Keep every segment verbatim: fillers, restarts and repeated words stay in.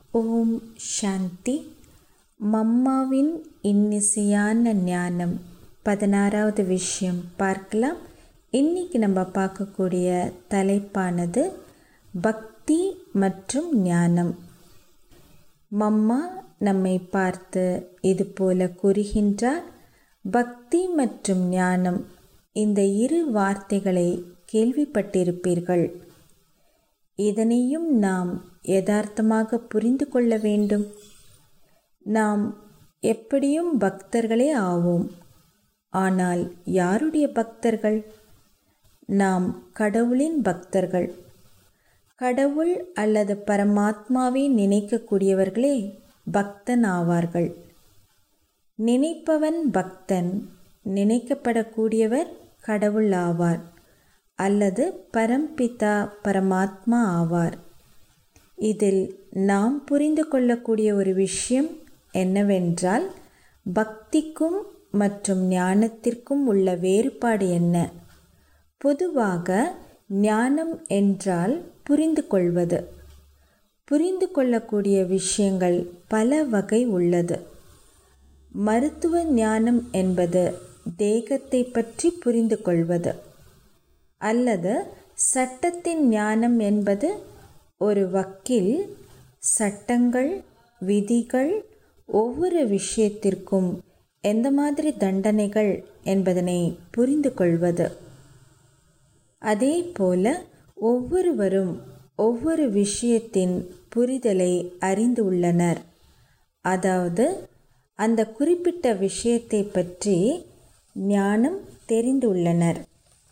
ஓம் சாந்தி. மம்மாவின் இன்னிசையான ஞானம் பதினாறாவது விஷயம் பார்க்கலாம். இன்னைக்கு நம்ம பார்க்கக்கூடிய தலைப்பானது பக்தி மற்றும் ஞானம். மம்மா நம்மை பார்த்து இது போல கூறுகின்றார், பக்தி மற்றும் ஞானம் இந்த இரு வார்த்தைகளை கேள்விப்பட்டிருப்பீர்கள். இதனையும் நாம் யதார்த்தமாக புரிந்து கொள்ள வேண்டும். நாம் எப்படியும் பக்தர்களே ஆவோம். ஆனால் யாருடைய பக்தர்கள்? நாம் கடவுளின் பக்தர்கள். கடவுள் அல்லது பரமாத்மாவை நினைக்கக்கூடியவர்களே பக்தன் ஆவார்கள். நினைப்பவன் பக்தன், நினைக்கப்படக்கூடியவர் கடவுள் ஆவார் அல்லது பரம்பிதா பரமாத்மா ஆவார். இதில் நாம் புரிந்து கொள்ளக்கூடிய ஒரு விஷயம் என்னவென்றால், பக்திக்கும் மற்றும் ஞானத்திற்கும் உள்ள வேறுபாடு என்ன? பொதுவாக ஞானம் என்றால் புரிந்து கொள்வது. புரிந்து கொள்ளக்கூடிய விஷயங்கள் பல வகை உள்ளது. மருத்துவ ஞானம் என்பது தேகத்தை பற்றி புரிந்து கொள்வது, அல்லது சட்டத்தின் ஞானம் என்பது ஒரு வக்கீல் சட்டங்கள், விதிகள், ஒவ்வொரு விஷயத்திற்கும் எந்த மாதிரி தண்டனைகள் என்பதனை புரிந்து கொள்வது. அதே போல ஒவ்வொருவரும் ஒவ்வொரு விஷயத்தின் புரிதலை அறிந்து உள்ளனர். அதாவது அந்த குறிப்பிட்ட விஷயத்தை பற்றி ஞானம் தெரிந்துள்ளனர்.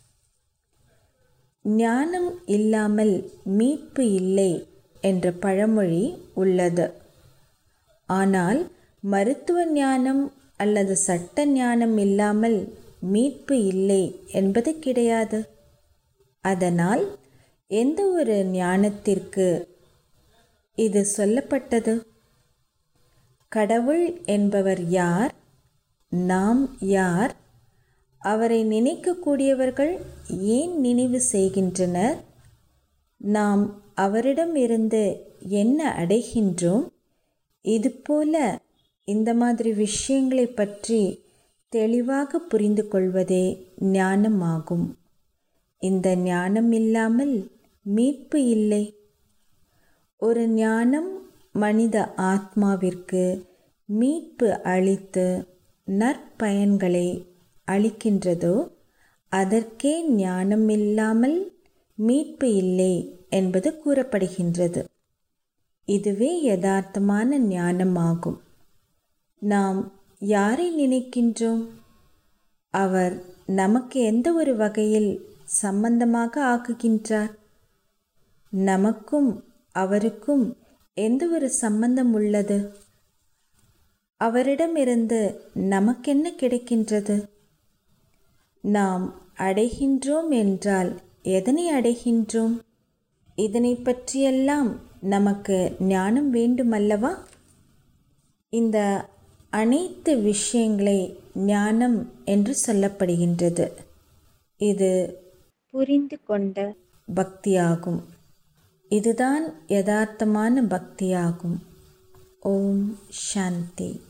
ஞானம் இல்லாமல் மீட்பு இல்லை என்ற பழமொழி உள்ளது. ஆனால் மருத்துவ ஞானம் அல்லது சட்ட ஞானம் இல்லாமல் மீட்பு இல்லை என்பது கிடையாது. அதனால் எந்த ஒரு ஞானத்திற்கு இது சொல்லப்பட்டது? கடவுள் என்பவர் யார்? நாம் யார்? அவரை நினைக்கக்கூடியவர்கள் ஏன் நினைவு செய்கின்றனர்? நாம் அவரிடம் இருந்து என்ன அடைகின்றோம்? இதுபோல இந்த மாதிரி விஷயங்களை பற்றி தெளிவாக புரிந்து கொள்வதே ஞானமாகும். இந்த ஞானம் இல்லாமல் மீட்பு இல்லை. ஒரு ஞானம் மனித ஆத்மாவிற்கு மீட்பு அளித்து நற்பயன்களை அளிக்கின்றதோ அதற்கே ஞானம் இல்லாமல் மீட்பு இல்லை என்பது கூறப்படுகின்றது. இதுவே யதார்த்தமான ஞானமாகும். நாம் யாரை நினைக்கின்றோம்? அவர் நமக்கு எந்த ஒரு வகையில் சம்பந்தமாக ஆக்குகின்றார்? நமக்கும் அவருக்கும் எந்த ஒரு சம்பந்தம் உள்ளது? அவரிடமிருந்து நமக்கென்ன கிடைக்கின்றது? நாம் அடைகின்றோம் என்றால் எதனை அடைகின்றோம்? இதனை பற்றியெல்லாம் நமக்கு ஞானம் வேண்டுமல்லவா? இந்த அனைத்து விஷயங்களை ஞானம் என்று சொல்லப்படுகின்றது. இது புரிந்து கொண்ட பக்தியாகும். இதுதான் யதார்த்தமான பக்தியாகும். ஓம் சாந்தி.